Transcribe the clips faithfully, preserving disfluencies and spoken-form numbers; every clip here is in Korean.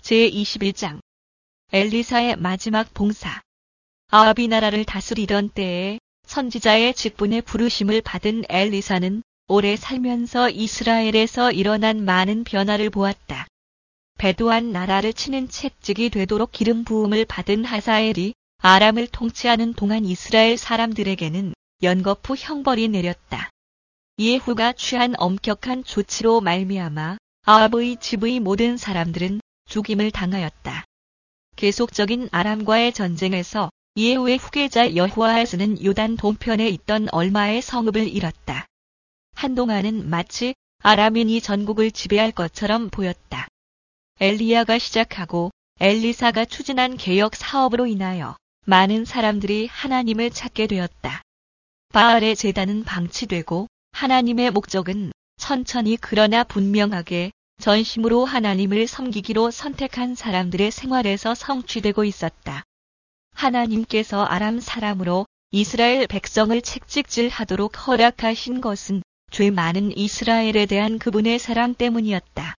제이십일 장 엘리사의 마지막 봉사. 아합이 나라를 다스리던 때에 선지자의 직분에 부르심을 받은 엘리사는 오래 살면서 이스라엘에서 일어난 많은 변화를 보았다. 배도한 나라를 치는 채찍이 되도록 기름 부음을 받은 하사엘이 아람을 통치하는 동안 이스라엘 사람들에게는 연거푸 형벌이 내렸다. 예후가 취한 엄격한 조치로 말미암아 아합의 집의 모든 사람들은 죽임을 당하였다. 계속적인 아람과의 전쟁에서 예후의 후계자 여호아하스는 요단 동편에 있던 얼마의 성읍을 잃었다. 한동안은 마치 아람인이 전국을 지배할 것처럼 보였다. 엘리야가 시작하고 엘리사가 추진한 개혁 사업으로 인하여 많은 사람들이 하나님을 찾게 되었다. 바알의 제단은 방치되고 하나님의 목적은 천천히 그러나 분명하게 전심으로 하나님을 섬기기로 선택한 사람들의 생활에서 성취되고 있었다. 하나님께서 아람 사람으로 이스라엘 백성을 채찍질하도록 허락하신 것은 죄 많은 이스라엘에 대한 그분의 사랑 때문이었다.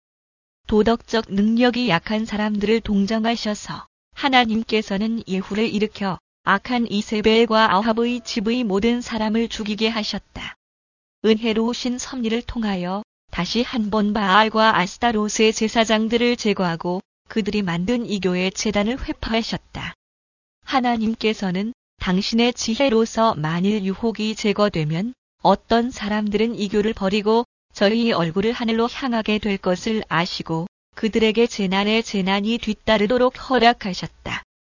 도덕적 능력이 약한 사람들을 동정하셔서 하나님께서는 예후를 일으켜 악한 이세벨과 아합의 집의 모든 사람을 죽이게 하셨다. 은혜로우신 섭리를 통하여 다시 한번 바알과 아스타롯의 제사장들을 제거하고 그들이 만든 이교의 제단을 회파하셨다. 하나님께서는 당신의 지혜로서 만일 유혹이 제거되면 어떤 사람들은 이교를 버리고 저희 얼굴을 하늘로 향하게 될 것을 아시고 그들에게 재난에 재난이 뒤따르도록 허락하셨다.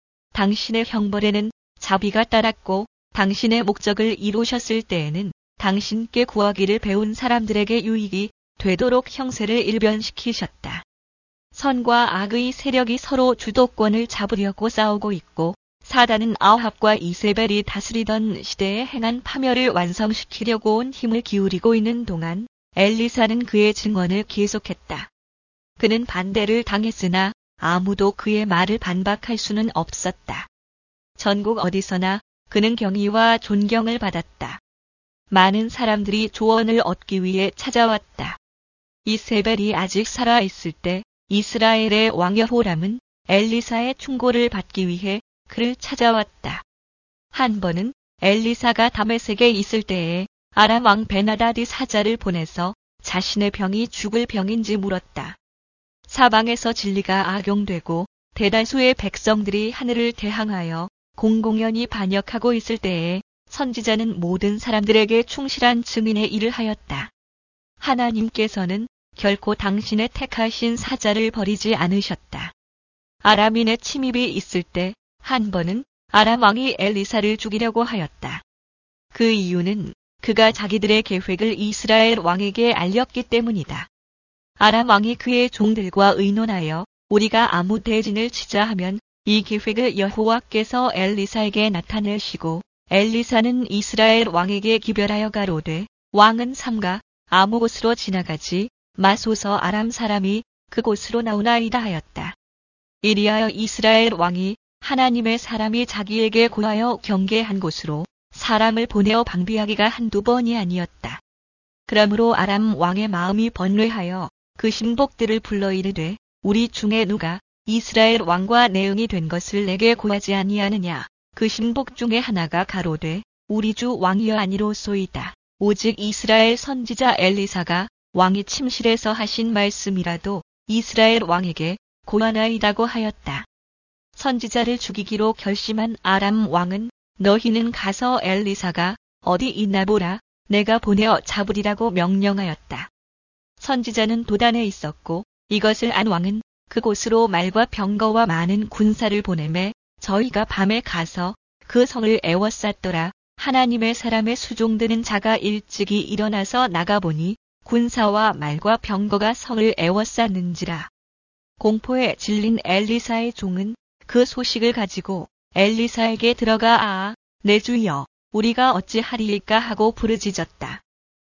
당신의 형벌에는 자비가 따랐고 당신의 목적을 이루셨을 때에는 당신께 구하기를 배운 사람들에게 유익이 되도록 형세를 일변시키셨다. 선과 악의 세력이 서로 주도권을 잡으려고 싸우고 있고 사단은 아합과 이세벨이 다스리던 시대에 행한 파멸을 완성시키려고 온 힘을 기울이고 있는 동안 엘리사는 그의 증언을 계속했다. 그는 반대를 당했으나 아무도 그의 말을 반박할 수는 없었다. 전국 어디서나 그는 경의와 존경을 받았다. 많은 사람들이 조언을 얻기 위해 찾아왔다. 이세벨이 아직 살아있을 때 이스라엘의 왕 여호람은 엘리사의 충고를 받기 위해 그를 찾아왔다. 한 번은 엘리사가 다메섹에 있을 때에 아람 왕 베나다디 사자를 보내서 자신의 병이 죽을 병인지 물었다. 사방에서 진리가 악용되고 대다수의 백성들이 하늘을 대항하여 공공연히 반역하고 있을 때에 선지자는 모든 사람들에게 충실한 증인의 일을 하였다. 하나님께서는 결코 당신의 택하신 사자를 버리지 않으셨다. 아람인의 침입이 있을 때 한 번은 아람 왕이 엘리사를 죽이려고 하였다. 그 이유는 그가 자기들의 계획을 이스라엘 왕에게 알렸기 때문이다. 아람 왕이 그의 종들과 의논하여 우리가 아무 대진을 치자 하면 이 계획을 여호와께서 엘리사에게 나타내시고 엘리사는 이스라엘 왕에게 기별하여 가로되 왕은 삼가 아무 곳으로 지나가지 마소서 아람 사람이 그곳으로 나오나이다 하였다. 이리하여 이스라엘 왕이 하나님의 사람이 자기에게 고하여 경계한 곳으로 사람을 보내어 방비하기가 한두 번이 아니었다. 그러므로 아람 왕의 마음이 번뇌하여 그 신복들을 불러 이르되 우리 중에 누가 이스라엘 왕과 내응이 된 것을 내게 고하지 아니하느냐. 그 신복 중에 하나가 가로되 우리 주 왕이여 아니로소이다. 오직 이스라엘 선지자 엘리사가 왕이 침실에서 하신 말씀이라도 이스라엘 왕에게 고하나이다고 하였다. 선지자를 죽이기로 결심한 아람 왕은 너희는 가서 엘리사가 어디 있나 보라. 내가 보내어 잡으리라고 명령하였다. 선지자는 도단에 있었고 이것을 안 왕은 그곳으로 말과 병거와 많은 군사를 보내매 저희가 밤에 가서 그 성을 에워쌌더라. 하나님의 사람의 수종드는 자가 일찍이 일어나서 나가보니 군사와 말과 병거가 성을 에워쌌는지라. 공포에 질린 엘리사의 종은 그 소식을 가지고 엘리사에게 들어가 아, 내 주여, 우리가 어찌하리일까 하고 부르짖었다.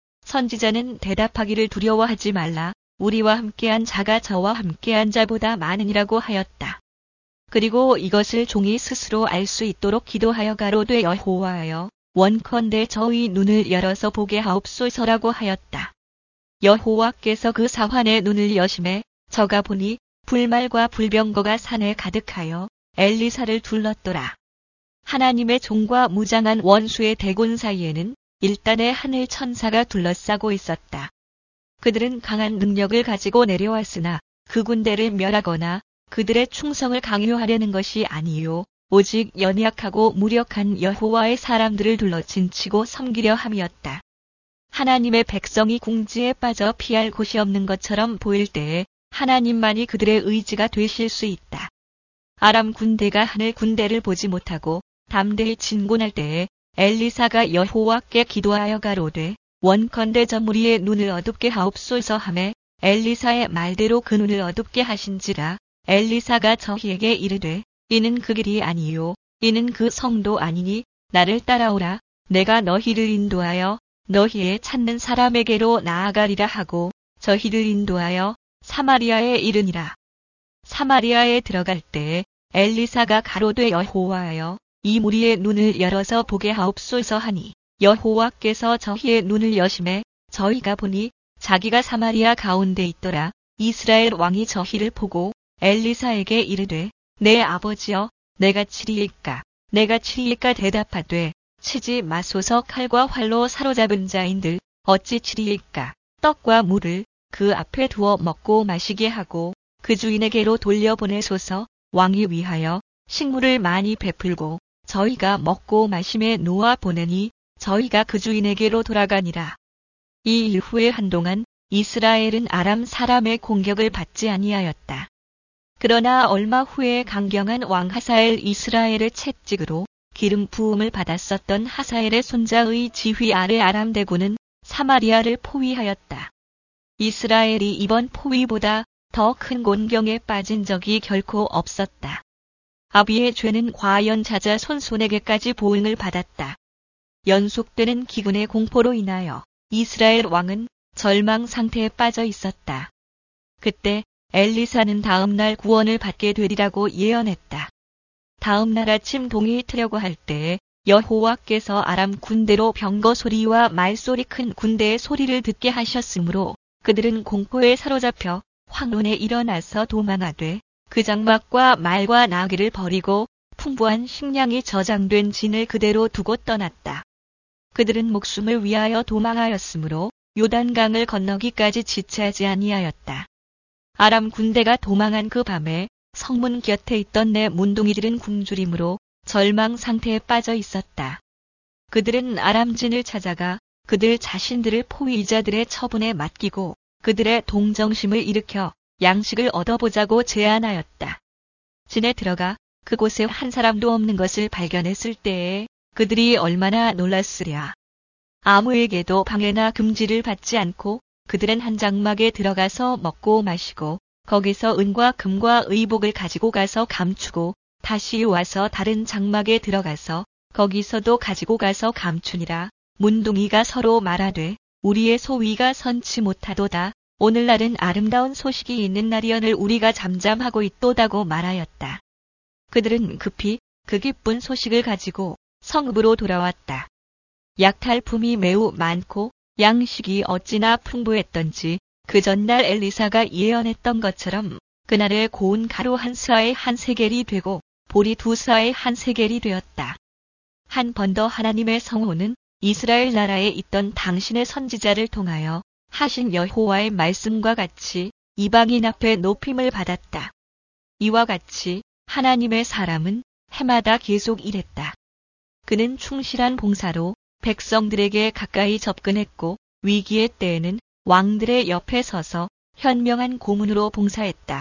선지자는 대답하기를 두려워하지 말라. 우리와 함께한 자가 저와 함께한 자보다 많으니라고 하였다. 그리고 이것을 종이 스스로 알 수 있도록 기도하여 가로되 여호와여, 원컨대 저의 눈을 열어서 보게 하옵소서라고 하였다. 여호와께서 그 사환의 눈을 여심해 저가 보니 불말과 불병거가 산에 가득하여 엘리사를 둘렀더라. 하나님의 종과 무장한 원수의 대군 사이에는 일단의 하늘 천사가 둘러싸고 있었다. 그들은 강한 능력을 가지고 내려왔으나 그 군대를 멸하거나 그들의 충성을 강요하려는 것이 아니요 오직 연약하고 무력한 여호와의 사람들을 둘러 진치고 섬기려 함이었다. 하나님의 백성이 궁지에 빠져 피할 곳이 없는 것처럼 보일 때에 하나님만이 그들의 의지가 되실 수 있다. 아람 군대가 하늘 군대를 보지 못하고 담대히 진군할 때에 엘리사가 여호와께 기도하여 가로되 원컨대 저 무리의 눈을 어둡게 하옵소서 하매 엘리사의 말대로 그 눈을 어둡게 하신지라. 엘리사가 저희에게 이르되 이는 그 길이 아니요 이는 그 성도 아니니 나를 따라오라. 내가 너희를 인도하여 너희의 찾는 사람에게로 나아가리라 하고 저희를 인도하여 사마리아에 이르니라. 사마리아에 들어갈 때에 엘리사가 가로되 여호와여 이 무리의 눈을 열어서 보게 하옵소서 하니 여호와께서 저희의 눈을 여심해 저희가 보니 자기가 사마리아 가운데 있더라. 이스라엘 왕이 저희를 보고 엘리사에게 이르되 내 아버지여 내가 치리일까 내가 치리일까 대답하되 치지 마소서. 칼과 활로 사로잡은 자인들 어찌 치리일까. 떡과 물을 그 앞에 두어 먹고 마시게 하고 그 주인에게로 돌려보내소서. 왕이 위하여 식물을 많이 베풀고 저희가 먹고 마심에 놓아 보내니 저희가 그 주인에게로 돌아가니라. 이 일 후에 한동안 이스라엘은 아람 사람의 공격을 받지 아니하였다. 그러나 얼마 후에 강경한 왕 하사엘 이스라엘의 채찍으로 기름 부음을 받았었던 하사엘의 손자의 지휘 아래 아람 대군은 사마리아를 포위하였다. 이스라엘이 이번 포위보다 더 큰 곤경에 빠진 적이 결코 없었다. 아비의 죄는 과연 자자 손손에게까지 보응을 받았다. 연속되는 기근의 공포로 인하여 이스라엘 왕은 절망 상태에 빠져 있었다. 그때 엘리사는 다음날 구원을 받게 되리라고 예언했다. 다음날 아침 동이 트려고 할 때에 여호와께서 아람 군대로 병거 소리와 말소리 큰 군대의 소리를 듣게 하셨으므로 그들은 공포에 사로잡혀 황론에 일어나서 도망하되 그 장막과 말과 나귀를 버리고 풍부한 식량이 저장된 진을 그대로 두고 떠났다. 그들은 목숨을 위하여 도망하였으므로 요단강을 건너기까지 지체하지 아니하였다. 아람 군대가 도망한 그 밤에 성문 곁에 있던 내 문둥이들은 굶주림으로 절망 상태에 빠져 있었다. 그들은 아람진을 찾아가 그들 자신들을 포위자들의 처분에 맡기고 그들의 동정심을 일으켜 양식을 얻어보자고 제안하였다. 진에 들어가 그곳에 한 사람도 없는 것을 발견했을 때에 그들이 얼마나 놀랐으랴. 아무에게도 방해나 금지를 받지 않고 그들은 한 장막에 들어가서 먹고 마시고 거기서 은과 금과 의복을 가지고 가서 감추고 다시 와서 다른 장막에 들어가서 거기서도 가지고 가서 감추니라. 문둥이가 서로 말하되 우리의 소위가 선치 못하도다. 오늘날은 아름다운 소식이 있는 날이언을 우리가 잠잠하고 있도다고 말하였다. 그들은 급히 그 기쁜 소식을 가지고 성읍으로 돌아왔다. 약탈품이 매우 많고 양식이 어찌나 풍부했던지 그 전날 엘리사가 예언했던 것처럼 그날의 고운 가루 한 스아에 한 세겔이 되고 보리 두 스아에 한 세겔이 되었다. 한 번 더 하나님의 성호는 이스라엘 나라에 있던 당신의 선지자를 통하여 하신 여호와의 말씀과 같이 이방인 앞에 높임을 받았다. 이와 같이 하나님의 사람은 해마다 계속 일했다. 그는 충실한 봉사로 백성들에게 가까이 접근했고 위기의 때에는 왕들의 옆에 서서 현명한 고문으로 봉사했다.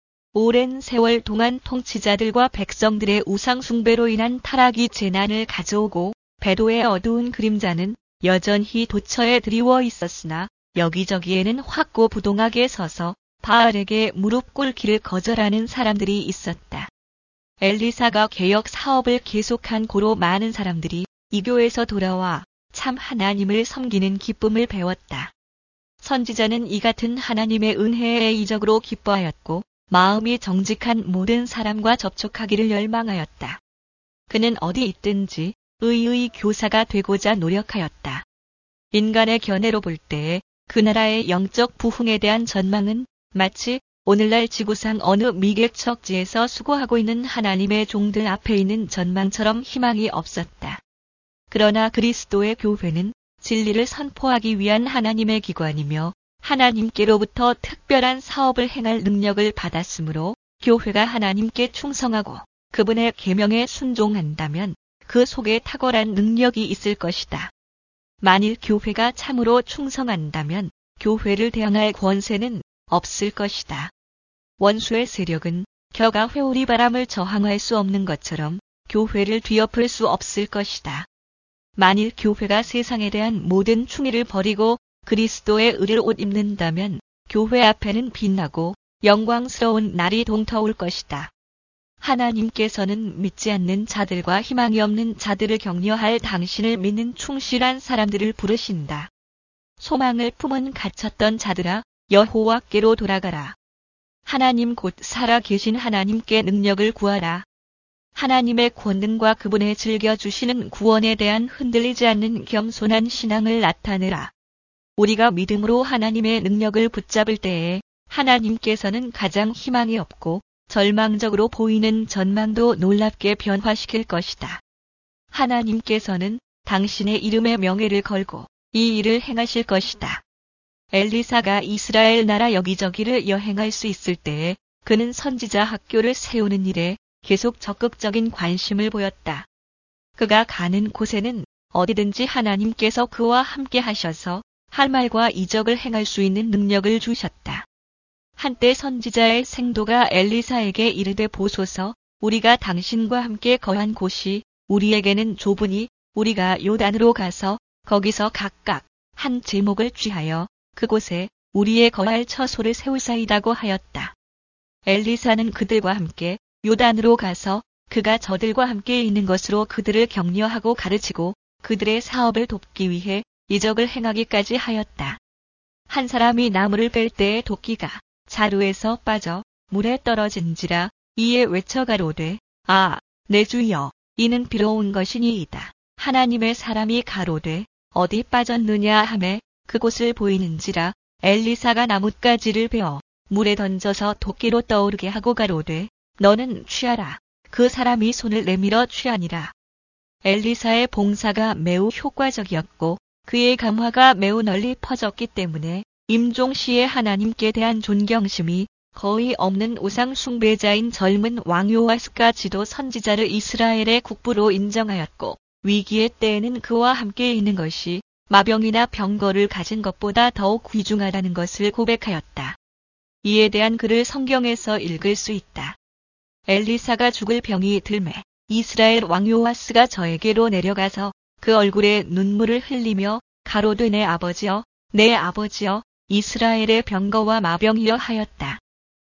오랜 세월 동안 통치자들과 백성들의 우상 숭배로 인한 타락이 재난을 가져오고 배도의 어두운 그림자는 여전히 도처에 드리워 있었으나 여기저기에는 확고부동하게 서서 바알에게 무릎 꿇기를 거절하는 사람들이 있었다. 엘리사가 개혁 사업을 계속한 고로 많은 사람들이 이교에서 돌아와 참 하나님을 섬기는 기쁨을 배웠다. 선지자는 이 같은 하나님의 은혜에 이적으로 기뻐하였고 마음이 정직한 모든 사람과 접촉하기를 열망하였다. 그는 어디 있든지 의의 교사가 되고자 노력하였다. 인간의 견해로 볼 때에 그 나라의 영적 부흥에 대한 전망은 마치 오늘날 지구상 어느 미개척지에서 수고하고 있는 하나님의 종들 앞에 있는 전망처럼 희망이 없었다. 그러나 그리스도의 교회는 진리를 선포하기 위한 하나님의 기관이며 하나님께로부터 특별한 사업을 행할 능력을 받았으므로 교회가 하나님께 충성하고 그분의 계명에 순종한다면 그 속에 탁월한 능력이 있을 것이다. 만일 교회가 참으로 충성한다면 교회를 대항할 권세는 없을 것이다. 원수의 세력은 겨가 회오리 바람을 저항할 수 없는 것처럼 교회를 뒤엎을 수 없을 것이다. 만일 교회가 세상에 대한 모든 충의를 버리고 그리스도의 의를 옷 입는다면 교회 앞에는 빛나고 영광스러운 날이 동터올 것이다. 하나님께서는 믿지 않는 자들과 희망이 없는 자들을 격려할 당신을 믿는 충실한 사람들을 부르신다. 소망을 품은 갇혔던 자들아, 여호와께로 돌아가라. 하나님 곧 살아 계신 하나님께 능력을 구하라. 하나님의 권능과 그분의 즐겨주시는 구원에 대한 흔들리지 않는 겸손한 신앙을 나타내라. 우리가 믿음으로 하나님의 능력을 붙잡을 때에 하나님께서는 가장 희망이 없고 절망적으로 보이는 전망도 놀랍게 변화시킬 것이다. 하나님께서는 당신의 이름의 명예를 걸고 이 일을 행하실 것이다. 엘리사가 이스라엘 나라 여기저기를 여행할 수 있을 때에 그는 선지자 학교를 세우는 일에 계속 적극적인 관심을 보였다. 그가 가는 곳에는 어디든지 하나님께서 그와 함께 하셔서 할 말과 이적을 행할 수 있는 능력을 주셨다. 한때 선지자의 생도가 엘리사에게 이르되 보소서, 우리가 당신과 함께 거한 곳이 우리에게는 좁으니 우리가 요단으로 가서 거기서 각각 한 제목을 취하여 그곳에 우리의 거할 처소를 세우사이다고 하였다. 엘리사는 그들과 함께 요단으로 가서 그가 저들과 함께 있는 것으로 그들을 격려하고 가르치고 그들의 사업을 돕기 위해 이적을 행하기까지 하였다. 한 사람이 나무를 뺄 때에 도끼가 자루에서 빠져 물에 떨어진지라 이에 외쳐 가로되 아, 내 주여, 이는 비로 온 것이니이다. 하나님의 사람이 가로되 어디 빠졌느냐 하매 그곳을 보이는지라 엘리사가 나뭇가지를 베어 물에 던져서 도끼로 떠오르게 하고 가로되 너는 취하라. 그 사람이 손을 내밀어 취하니라. 엘리사의 봉사가 매우 효과적이었고 그의 감화가 매우 널리 퍼졌기 때문에 임종시의 하나님께 대한 존경심이 거의 없는 우상 숭배자인 젊은 왕 요아스가 지도 선지자를 이스라엘의 국부로 인정하였고 위기의 때에는 그와 함께 있는 것이 마병이나 병거를 가진 것보다 더욱 귀중하다는 것을 고백하였다. 이에 대한 글을 성경에서 읽을 수 있다. 엘리사가 죽을 병이 들매 이스라엘 왕 요아스가 저에게로 내려가서 그 얼굴에 눈물을 흘리며 가로되 내 아버지여, 내 아버지여, 이스라엘의 병거와 마병이여 하였다.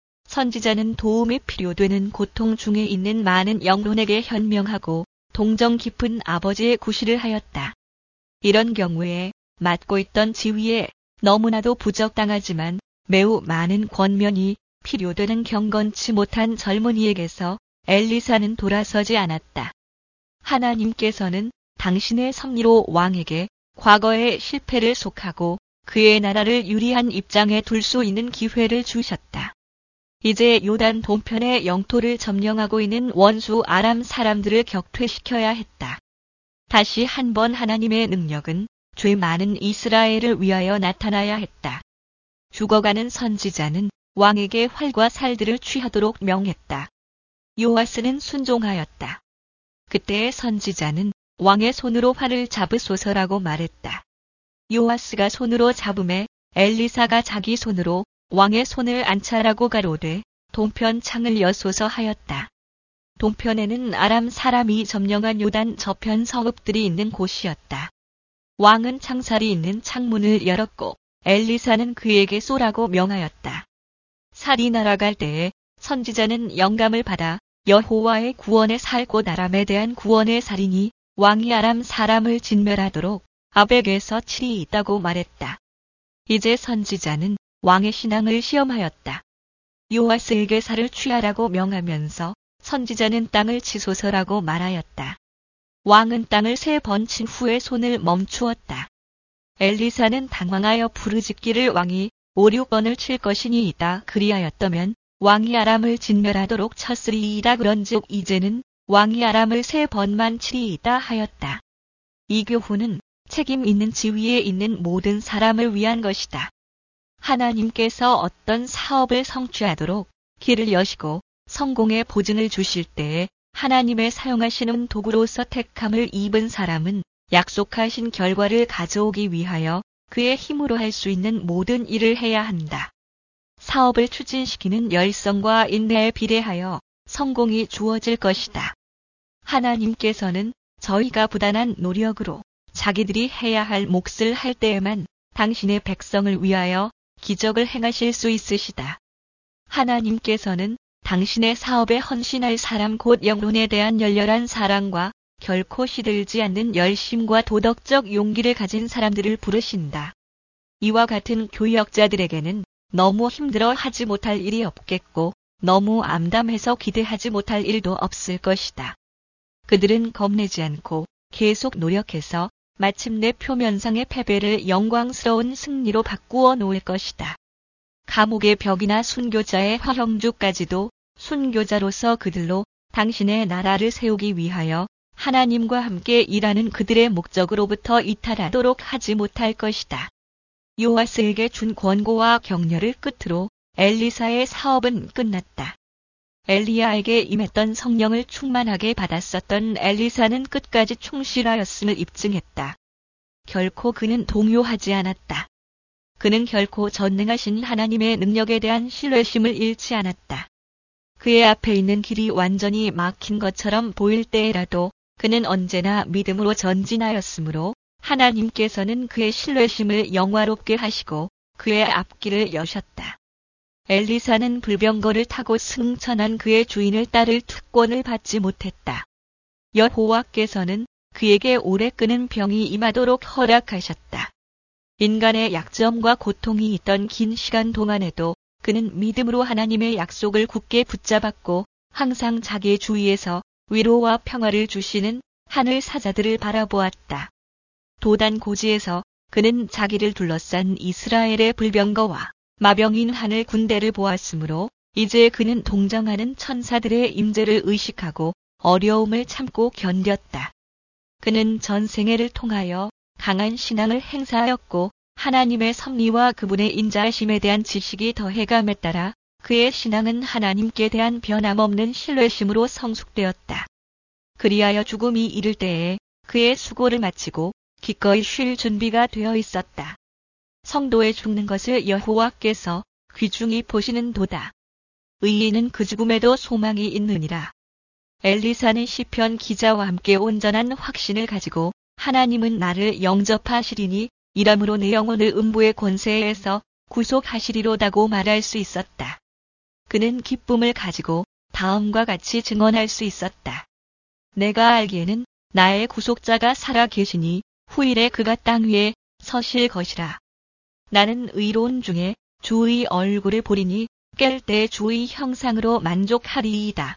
선지자는 도움이 필요되는 고통 중에 있는 많은 영혼에게 현명하고 동정 깊은 아버지의 구실을 하였다. 이런 경우에 맡고 있던 지위에 너무나도 부적당하지만 매우 많은 권면이 필요되는 경건치 못한 젊은이에게서 엘리사는 돌아서지 않았다. 하나님께서는 당신의 섭리로 왕에게 과거의 실패를 속하고 그의 나라를 유리한 입장에 둘 수 있는 기회를 주셨다. 이제 요단 동편의 영토를 점령하고 있는 원수 아람 사람들을 격퇴시켜야 했다. 다시 한번 하나님의 능력은 죄 많은 이스라엘을 위하여 나타나야 했다. 죽어가는 선지자는 왕에게 활과 살들을 취하도록 명했다. 요아스는 순종하였다. 그때의 선지자는 왕의 손으로 활을 잡으소서라고 말했다. 요아스가 손으로 잡음에 엘리사가 자기 손으로 왕의 손을 안차라고 가로되 동편 창을 여소서 하였다. 동편에는 아람 사람이 점령한 요단 저편 성읍들이 있는 곳이었다. 왕은 창살이 있는 창문을 열었고 엘리사는 그에게 쏘라고 명하였다. 살이 날아갈 때에 선지자는 영감을 받아 여호와의 구원의 살 곧 아람에 대한 구원의 살이니 왕이 아람 사람을 진멸하도록 아벡에서 칠이 있다고 말했다. 이제 선지자는 왕의 신앙을 시험하였다. 요아스에게 살을 취하라고 명하면서 선지자는 땅을 치소서라고 말하였다. 왕은 땅을 세 번 친 후에 손을 멈추었다. 엘리사는 당황하여 부르짖기를 왕이 오륙 번을 칠 것이니이다. 그리하였더면 왕이 아람을 진멸하도록 쳤으리이다. 그런즉 이제는 왕이 아람을 세 번만 치리이다 하였다. 이 교훈은 책임 있는 지위에 있는 모든 사람을 위한 것이다. 하나님께서 어떤 사업을 성취하도록 길을 여시고 성공의 보증을 주실 때에 하나님의 사용하시는 도구로서 택함을 입은 사람은 약속하신 결과를 가져오기 위하여 그의 힘으로 할 수 있는 모든 일을 해야 한다. 사업을 추진시키는 열성과 인내에 비례하여 성공이 주어질 것이다. 하나님께서는 저희가 부단한 노력으로 자기들이 해야 할 몫을 할 때에만 당신의 백성을 위하여 기적을 행하실 수 있으시다. 하나님께서는 당신의 사업에 헌신할 사람 곧 영혼에 대한 열렬한 사랑과 결코 시들지 않는 열심과 도덕적 용기를 가진 사람들을 부르신다. 이와 같은 교역자들에게는 너무 힘들어 하지 못할 일이 없겠고 너무 암담해서 기대하지 못할 일도 없을 것이다. 그들은 겁내지 않고 계속 노력해서 마침내 표면상의 패배를 영광스러운 승리로 바꾸어 놓을 것이다. 감옥의 벽이나 순교자의 화형주까지도 순교자로서 그들로 당신의 나라를 세우기 위하여 하나님과 함께 일하는 그들의 목적으로부터 이탈하도록 하지 못할 것이다. 요아스에게 준 권고와 격려를 끝으로 엘리사의 사업은 끝났다. 엘리야에게 임했던 성령을 충만하게 받았었던 엘리사는 끝까지 충실하였음을 입증했다. 결코 그는 동요하지 않았다. 그는 결코 전능하신 하나님의 능력에 대한 신뢰심을 잃지 않았다. 그의 앞에 있는 길이 완전히 막힌 것처럼 보일 때에라도 그는 언제나 믿음으로 전진하였으므로 하나님께서는 그의 신뢰심을 영화롭게 하시고 그의 앞길을 여셨다. 엘리사는 불병거를 타고 승천한 그의 주인을 따를 특권을 받지 못했다. 여호와께서는 그에게 오래 끄는 병이 임하도록 허락하셨다. 인간의 약점과 고통이 있던 긴 시간 동안에도 그는 믿음으로 하나님의 약속을 굳게 붙잡았고 항상 자기의 주위에서 위로와 평화를 주시는 하늘 사자들을 바라보았다. 도단 고지에서 그는 자기를 둘러싼 이스라엘의 불병거와 마병인 하늘 군대를 보았으므로 이제 그는 동정하는 천사들의 임재를 의식하고 어려움을 참고 견뎠다. 그는 전생애를 통하여 강한 신앙을 행사하였고 하나님의 섭리와 그분의 인자하심에 대한 지식이 더해감에 따라 그의 신앙은 하나님께 대한 변함없는 신뢰심으로 성숙되었다. 그리하여 죽음이 이를 때에 그의 수고를 마치고 기꺼이 쉴 준비가 되어 있었다. 성도의 죽는 것을 여호와께서 귀중히 보시는 도다. 의인은 그 죽음에도 소망이 있느니라. 엘리사는 시편 기자와 함께 온전한 확신을 가지고 하나님은 나를 영접하시리니 이러므로 내 영혼을 음부의 권세에서 구속하시리로다고 말할 수 있었다. 그는 기쁨을 가지고 다음과 같이 증언할 수 있었다. 내가 알기에는 나의 구속자가 살아 계시니 후일에 그가 땅 위에 서실 것이라. 나는 의로운 중에 주의 얼굴을 보리니 깰 때 주의 형상으로 만족하리이다.